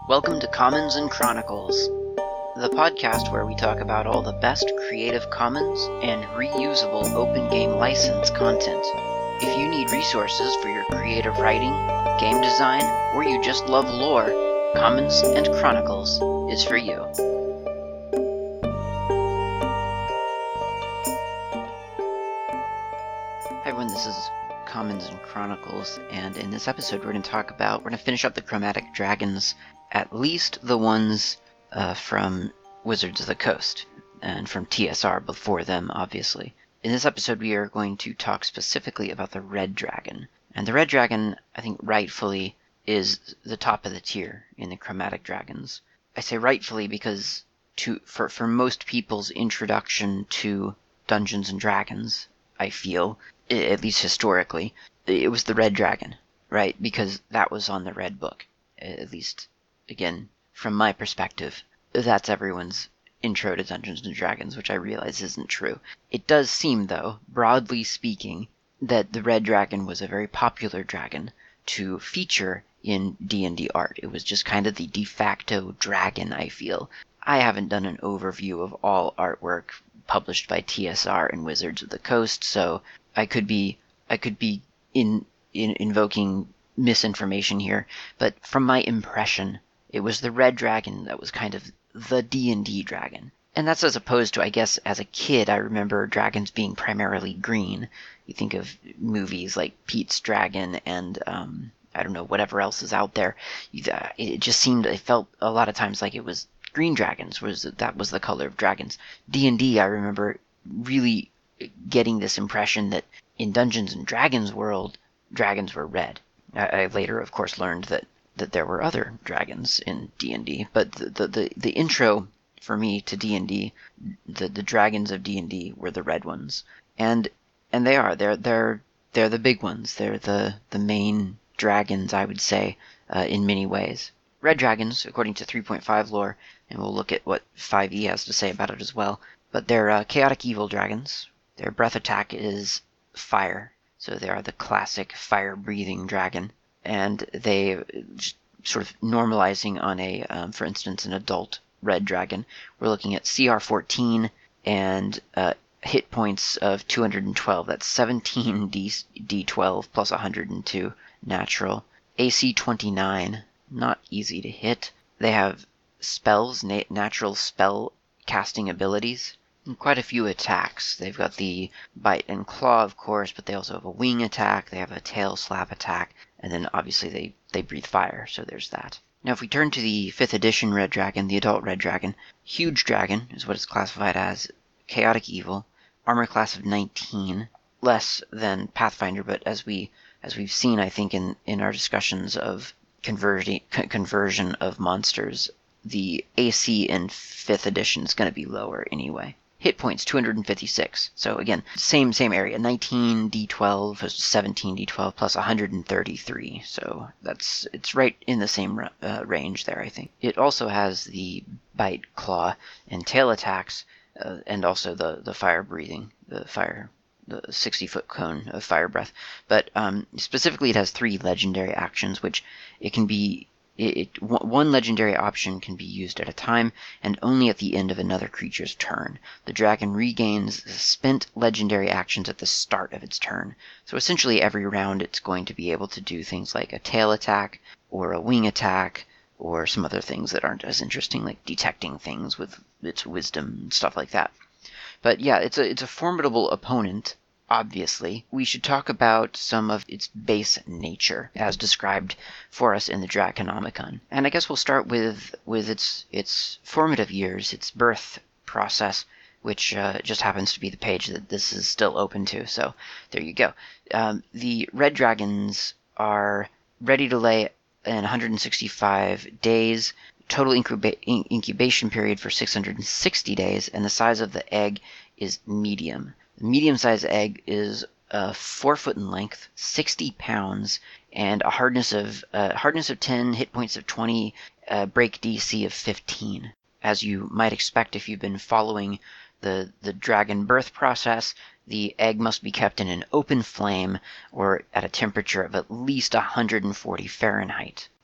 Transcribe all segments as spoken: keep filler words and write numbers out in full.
Welcome to Commons and Chronicles, the podcast where we talk about all the best Creative Commons and reusable open game license content. If you need resources for your creative writing, game design, or you just love lore, Commons and Chronicles is for you. Hi everyone, this is Commons and Chronicles, and in this episode we're going to talk about, we're going to finish up the Chromatic Dragons, at least the ones uh, from Wizards of the Coast, and from T S R before them, obviously. In this episode we are going to talk specifically about the Red Dragon. And the Red Dragon, I think rightfully, is the top of the tier in the Chromatic Dragons. I say rightfully because to for, for most people's introduction to Dungeons and Dragons, I feel, at least historically, it was the Red Dragon, right? Because that was on the Red Book, at least. Again, from my perspective, that's everyone's intro to Dungeons and Dragons, which I realize isn't true. It does seem, though, broadly speaking, that the Red Dragon was a very popular dragon to feature in D and D art. It was just kind of the de facto dragon, I feel. I haven't done an overview of all artwork published by T S R and Wizards of the Coast, so I could be I could be in, in invoking misinformation here, but from my impression, it was the Red Dragon that was kind of the D and D dragon. And that's as opposed to, I guess, as a kid, I remember dragons being primarily green. You think of movies like Pete's Dragon and, um, I don't know, whatever else is out there. It just seemed, it felt a lot of times like it was green dragons, was that was the color of dragons. D and D, I remember really getting this impression that in Dungeons and Dragons world, dragons were red. I, I later, of course, learned that that there were other dragons in D and D, but the, the, the, the intro for me to D and D, the, the dragons of D and D were the red ones. And and they are. They're they're they're the big ones. They're the, the main dragons, I would say, uh, in many ways. Red dragons, according to three point five lore, and we'll look at what five E has to say about it as well, but they're uh, chaotic evil dragons. Their breath attack is fire, so they are the classic fire-breathing dragon. And they sort of normalizing on a, um, for instance, an adult red dragon. We're looking at C R fourteen and uh, hit points of two hundred twelve. That's seventeen D twelve plus one hundred two natural. A C twenty-nine, not easy to hit. They have spells, na- natural spell casting abilities. And quite a few attacks. They've got the bite and claw, of course, but they also have a wing attack. They have a tail slap attack. And then obviously they, they breathe fire, so there's that. Now if we turn to the fifth edition Red Dragon, the adult Red Dragon, Huge Dragon is what it's classified as, chaotic evil, armor class of nineteen, less than Pathfinder, but as we as we've seen, I think in, in our discussions of conversion conversion of monsters, the A C in fifth edition is going to be lower anyway. Hit points, two hundred fifty-six. So again, same same area, nineteen D twelve, seventeen D twelve, plus one hundred thirty-three. So that's it's right in the same uh, range there, I think. It also has the bite, claw, and tail attacks, uh, and also the, the fire breathing, the fire, the sixty-foot cone of fire breath. But um, specifically it has three legendary actions, which it can be It, it, one legendary option can be used at a time, and only at the end of another creature's turn. The dragon regains spent legendary actions at the start of its turn. So essentially every round it's going to be able to do things like a tail attack, or a wing attack, or some other things that aren't as interesting, like detecting things with its wisdom and stuff like that. But yeah, it's a, it's a formidable opponent. Obviously, we should talk about some of its base nature, as described for us in the Draconomicon. And I guess we'll start with with its its formative years, its birth process, which uh, just happens to be the page that this is still open to. So there you go. Um, the Red Dragons are ready to lay in one hundred sixty-five days, total incuba- incubation period for six hundred sixty days, and the size of the egg is medium. The medium-sized egg is uh, four foot in length, sixty pounds, and a hardness of uh, hardness of ten, hit points of twenty, uh, break D C of fifteen. As you might expect if you've been following the the dragon birth process, the egg must be kept in an open flame or at a temperature of at least one hundred forty Fahrenheit.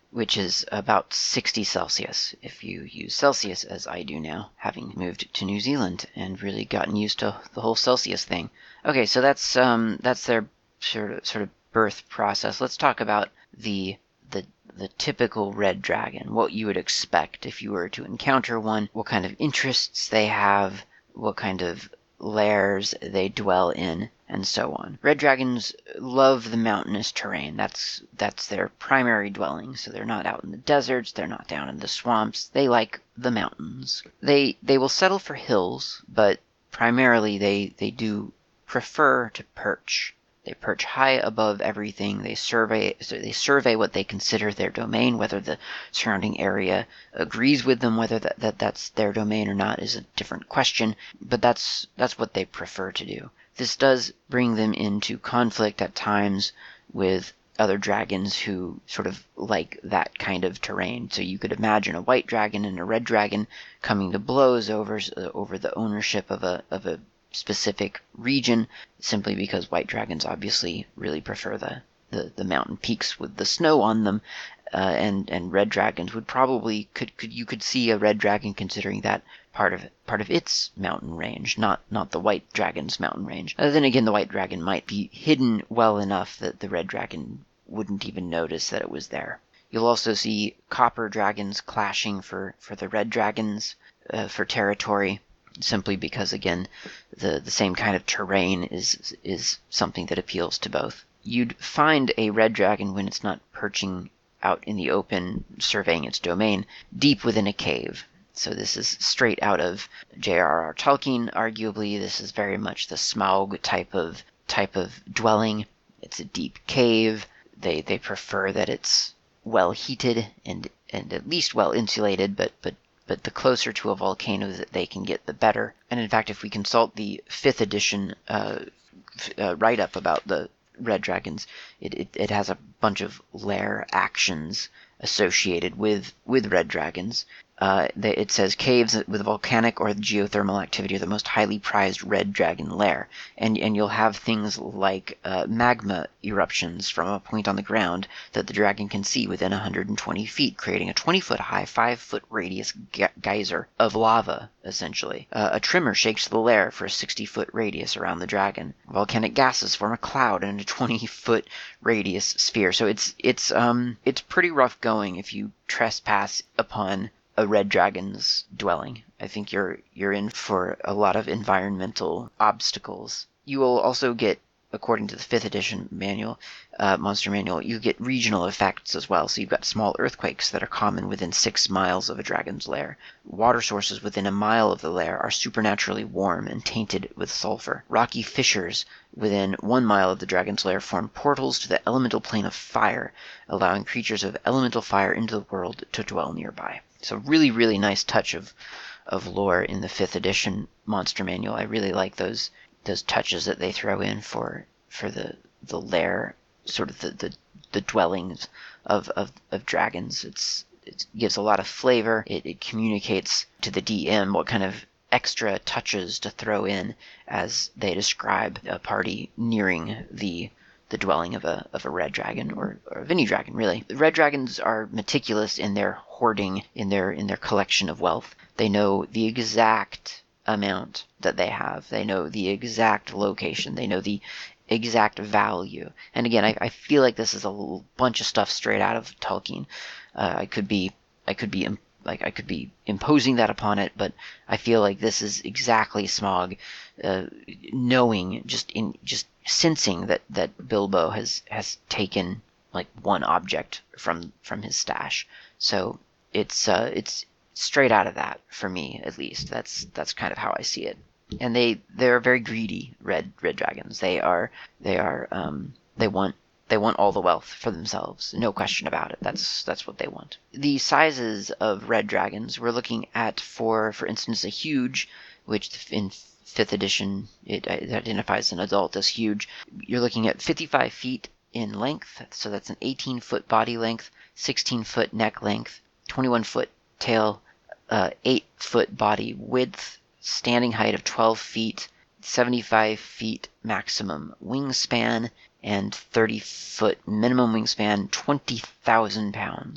which is about sixty Celsius if you use Celsius as I do now, having moved to New Zealand and really gotten used to the whole Celsius thing. Okay, so that's um that's their sort of sort of birth process. Let's talk about the the the typical red dragon, what you would expect if you were to encounter one, what kind of interests they have, what kind of lairs they dwell in, and so on. Red dragons love the mountainous terrain. That's that's their primary dwelling. So they're not out in the deserts, they're not down in the swamps. They like the mountains. They they will settle for hills, but primarily they they do prefer to perch. They perch high above everything. They survey so they survey what they consider their domain, whether the surrounding area agrees with them, whether that, that that's their domain or not is a different question, but that's that's what they prefer to do. This does bring them into conflict at times with other dragons who sort of like that kind of terrain. So you could imagine a white dragon and a red dragon coming to blows over over the ownership of a of a specific region, simply because white dragons obviously really prefer the, the, the mountain peaks with the snow on them, uh, and and red dragons would probably could, could you could see a red dragon considering that part of part of its mountain range, not not the white dragon's mountain range. Uh, then again, the white dragon might be hidden well enough that the red dragon wouldn't even notice that it was there. You'll also see copper dragons clashing for for the red dragons uh, for territory, simply because, again, the, the same kind of terrain is is something that appeals to both. You'd find a red dragon when it's not perching out in the open, surveying its domain, deep within a cave. So this is straight out of J R R Tolkien, arguably. This is very much the Smaug type of type of dwelling. It's a deep cave. They they prefer that it's well heated and and at least well insulated, but but but the closer to a volcano that they can get, the better. And in fact, if we consult the fifth edition uh, uh, write-up about the red dragons, it, it, it has a bunch of lair actions associated with, with red dragons. Uh, they, it says caves with volcanic or geothermal activity are the most highly prized red dragon lair, and and you'll have things like uh, magma eruptions from a point on the ground that the dragon can see within one hundred twenty feet, creating a twenty foot high, five foot radius ge- geyser of lava, essentially. Uh, a tremor shakes the lair for a sixty foot radius around the dragon. Volcanic gases form a cloud in a twenty foot radius sphere. So it's it's um it's pretty rough going if you trespass upon a red dragon's dwelling. I think you're you're in for a lot of environmental obstacles. You will also get, according to the fifth edition manual, uh, monster manual, you get regional effects as well. So you've got small earthquakes that are common within six miles of a dragon's lair. Water sources within a mile of the lair are supernaturally warm and tainted with sulfur. Rocky fissures within one mile of the dragon's lair form portals to the elemental plane of fire, allowing creatures of elemental fire into the world to dwell nearby. So really, really nice touch of of lore in the fifth edition monster manual. I really like those those touches that they throw in for for the the lair, sort of the the, the dwellings of, of, of dragons. It's it gives a lot of flavor. It, it communicates to the D M what kind of extra touches to throw in as they describe a party nearing the the dwelling of a of a red dragon, or, or of any dragon, really. The red dragons are meticulous in their hoarding, in their in their collection of wealth. They know the exact amount that they have. They know the exact location. They know the exact value. And again, I, I feel like this is a bunch of stuff straight out of Tolkien. Uh, I could be I could be like I could be imposing that upon it, but I feel like this is exactly Smaug, uh, knowing, just in just sensing that, that Bilbo has, has taken like one object from from his stash. So it's uh, it's straight out of that for me, at least. That's that's kind of how I see it. And they they're very greedy red red dragons. They are they are um, they want they want all the wealth for themselves, no question about it. That's that's what they want. The sizes of red dragons we're looking at, for for instance, a huge, which in fifth edition it, it identifies an adult as huge. You're looking at fifty-five feet in length, so that's an eighteen foot body length, sixteen foot neck length, twenty-one foot tail, uh, eight foot body width, standing height of twelve feet, seventy-five feet maximum wingspan, and thirty foot minimum wingspan, twenty thousand pounds.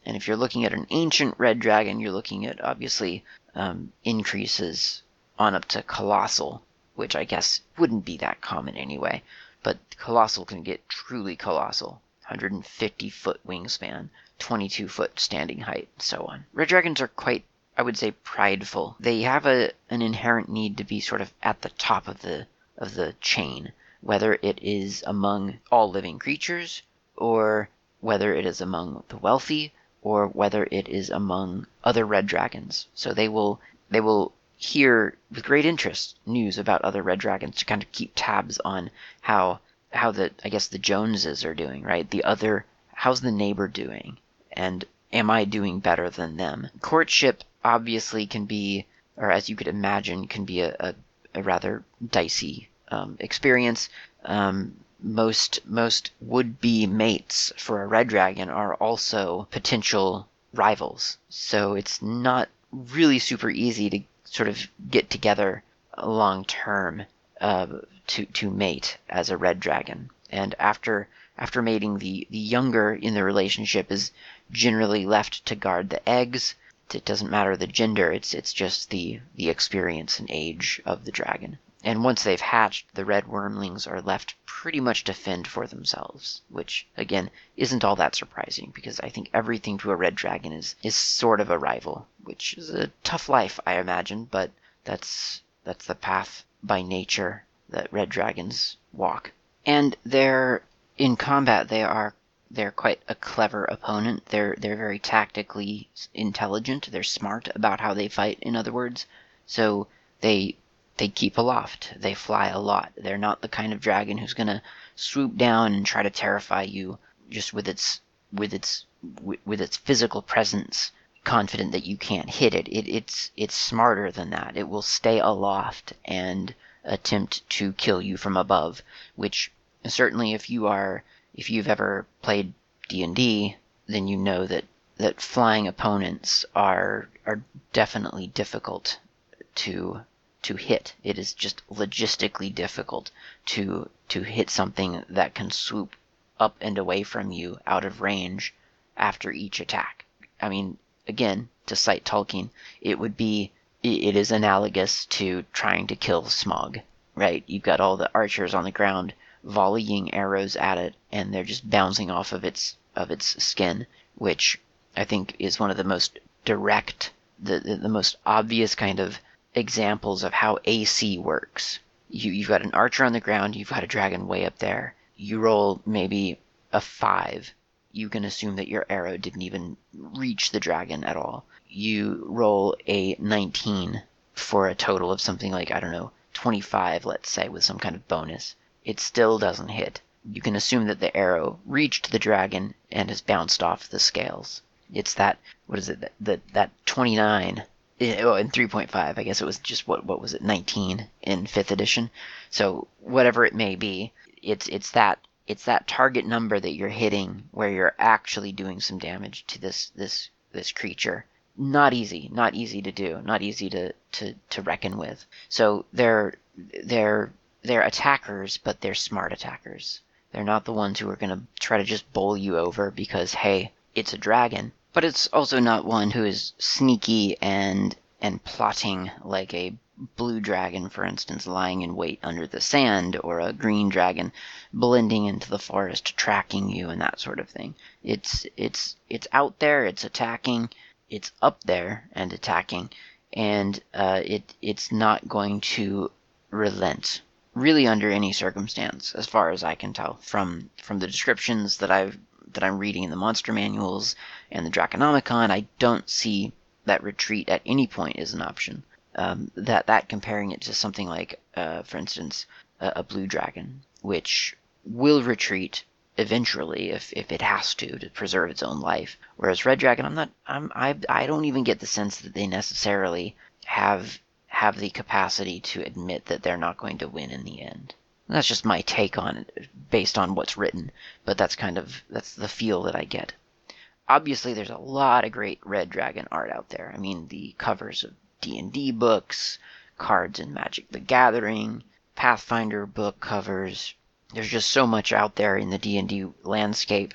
And if you're looking at an ancient red dragon, you're looking at, obviously, um, increases on up to colossal, which I guess wouldn't be that common anyway. But colossal can get truly colossal. one hundred fifty foot wingspan, twenty-two foot standing height, and so on. Red dragons are quite, I would say, prideful. They have a an inherent need to be sort of at the top of the of the chain, whether it is among all living creatures, or whether it is among the wealthy, or whether it is among other red dragons. So they will they will hear with great interest news about other red dragons to kind of keep tabs on how how the I guess the Joneses are doing, right? The other how's the neighbor doing? And am I doing better than them? Courtship obviously can be, or as you could imagine, can be a, a, a rather dicey um, experience. Um, most most would-be mates for a red dragon are also potential rivals. So it's not really super easy to sort of get together long term uh, to to mate as a red dragon. And after after mating, the the younger in the relationship is generally left to guard the eggs. It doesn't matter the gender; it's it's just the the experience and age of the dragon. And once they've hatched, the red wormlings are left pretty much to fend for themselves, which, again, isn't all that surprising, because I think everything to a red dragon is, is sort of a rival, which is a tough life, I imagine, but that's that's the path by nature that red dragons walk. And they're, in combat, they are they're quite a clever opponent. They're they're very tactically intelligent. They're smart about how they fight, in other words. So they They keep aloft. They fly a lot. They're not the kind of dragon who's going to swoop down and try to terrify you just with its with its with its physical presence, confident that you can't hit it. it. It's it's smarter than that. It will stay aloft and attempt to kill you from above, which certainly if you are if you've ever played D and D, then you know that that flying opponents are are definitely difficult to to hit. It is just logistically difficult to to hit something that can swoop up and away from you out of range after each attack. I mean, again, to cite Tolkien, it would be it is analogous to trying to kill Smaug, right? You've got all the archers on the ground volleying arrows at it, and they're just bouncing off of its of its skin, which I think is one of the most direct, the the, the most obvious kind of examples of how A C works. You, you've got an archer on the ground, you've got a dragon way up there. You roll maybe a five. You can assume that your arrow didn't even reach the dragon at all. You roll a nineteen for a total of something like, I don't know, twenty-five, let's say, with some kind of bonus. It still doesn't hit. You can assume that the arrow reached the dragon and has bounced off the scales. It's that, what is it, that, that, that twenty-nine... Oh, in three point five, I guess it was just, what what was it, nineteen in fifth edition. So whatever it may be, it's it's that it's that target number that you're hitting where you're actually doing some damage to this this this creature. Not easy, not easy to do, not easy to, to, to reckon with. So they're they're they're attackers, but they're smart attackers. They're not the ones who are going to try to just bowl you over because, hey, it's a dragon. But it's also not one who is sneaky and and plotting like a blue dragon, for instance, lying in wait under the sand, or a green dragon blending into the forest, tracking you, and that sort of thing. It's it's it's out there, it's attacking, it's up there and attacking, and uh, it it's not going to relent really under any circumstance, as far as I can tell from from the descriptions that I've that I'm reading in the monster manuals and the Draconomicon. I don't see that retreat at any point is an option. Um, that that comparing it to something like, uh, for instance, a, a blue dragon, which will retreat eventually if, if it has to to preserve its own life. Whereas red dragon, I'm not, I'm, I, I don't even get the sense that they necessarily have have the capacity to admit that they're not going to win in the end. That's just my take on it, based on what's written, but that's kind of, that's the feel that I get. Obviously, there's a lot of great red dragon art out there. I mean, the covers of D and D books, cards in Magic the Gathering, Pathfinder book covers. There's just so much out there in the D and D landscape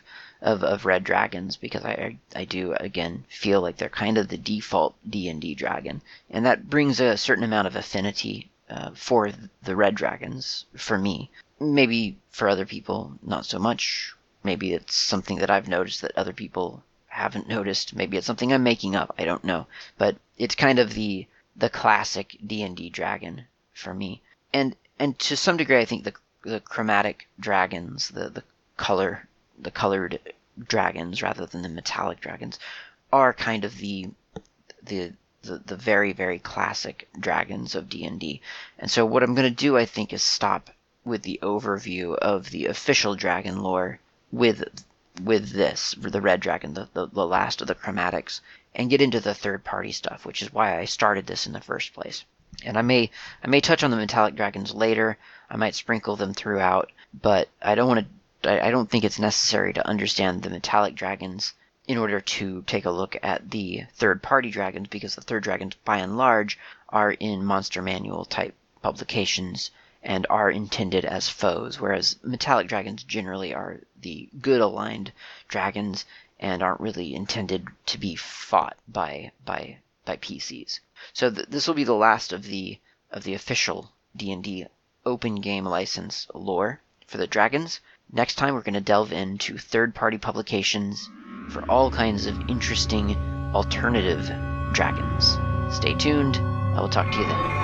of, of red dragons, because I, I do, again, feel like they're kind of the default D and D dragon. And that brings a certain amount of affinity uh, for the red dragons, for me. Maybe for other people, not so much. Maybe it's something that I've noticed that other people haven't noticed. Maybe it's something I'm making up. I don't know. But it's kind of the the classic D and D dragon for me. And and to some degree, I think the the chromatic dragons, the, the color the colored dragons rather than the metallic dragons, are kind of the the the, the very, very classic dragons of D and D. And so what I'm going to do, I think, is stop with the overview of the official dragon lore with with this, the red dragon, the, the, the last of the chromatics, and get into the third-party stuff, which is why I started this in the first place. And I may I may touch on the metallic dragons later. I might sprinkle them throughout, but I don't want to. I, I don't think it's necessary to understand the metallic dragons in order to take a look at the third-party dragons, because the third dragons, by and large, are in monster manual type publications and are intended as foes, whereas metallic dragons generally are the good-aligned dragons and aren't really intended to be fought by by by P Cs. So th- this will be the last of the of the official D and D open game license lore for the dragons. Next time, we're going to delve into third-party publications for all kinds of interesting alternative dragons. Stay tuned. I will talk to you then.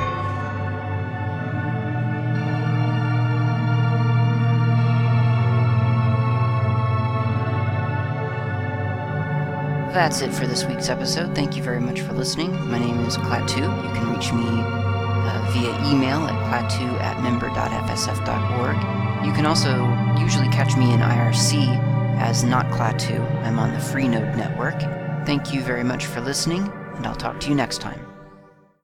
That's it for this week's episode. Thank you very much for listening. My name is Klaatu. You can reach me uh, via email at klaatu at member dot f s f dot org. You can also usually catch me in I R C as Not Klaatu. I'm on the Freenode network. Thank you very much for listening, and I'll talk to you next time.